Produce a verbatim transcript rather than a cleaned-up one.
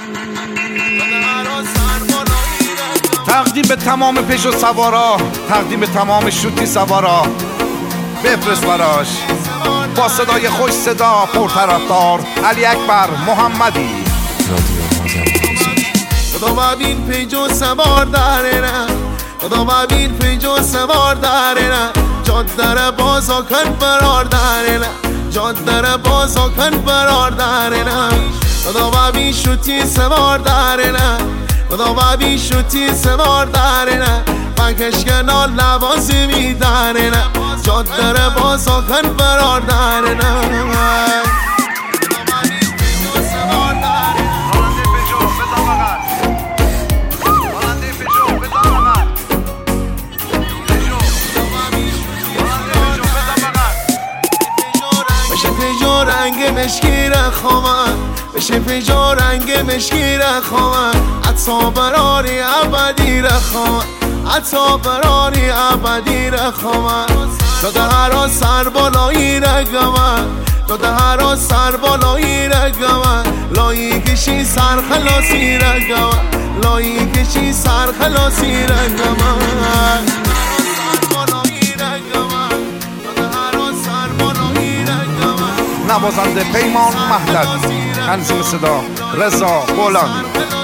تقدیم به تمام پژو سوارا، تقدیم به تمام شوتی سوارا، بفرست براش با صدای خوش صدا پرطرفدار علی اکبر محمدی. خدا ببین پیجو سوار داره نه، خدا ببین پیجو سوار داره نه، جاده را بازا کن برار داره نه، جاده را بازا کن برار داره نه. خدا ببین شوتی سوار داره نه، خدا ببین شوتی سوار داره نه، پنکش کنال لباسی میداره نه، جاده را بازا کن برار داره نه. رنگ مشکی رخوان بشه پیجا رنگ مشکی رخوان، عطا براری ابدی رخوان، عطا براری ابدی رخوان. داده هرا سر بالایی رگوان، داده هرا سر بالایی رگوان، لایی کشی سر خلاصی رگوان، لایی کشی سر خلاصی رگوان. نوازنده پیمان مهدوی، تنظیم صدا رضا بولانی.